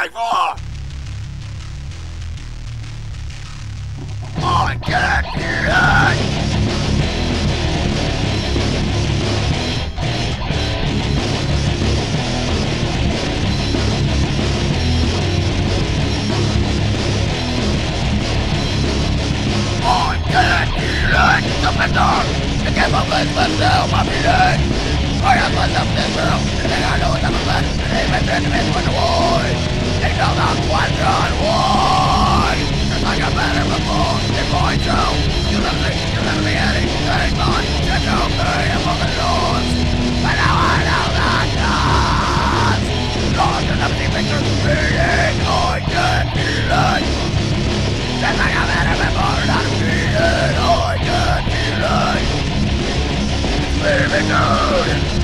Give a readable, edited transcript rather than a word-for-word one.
fight for? I can't hear it! I can't hear it! The victor! The capable myself of feeling! I am myself this world, and I know that I'm blessed, and even enemies went away. They know not question why. It's like a better before, it's going through. You'll never be anything but you know me among the lords. But now I know that God, Lord, you'll never see pictures beating. I can't feel it. Just like a better before, not feeling. I can't feel it. It's leaving good.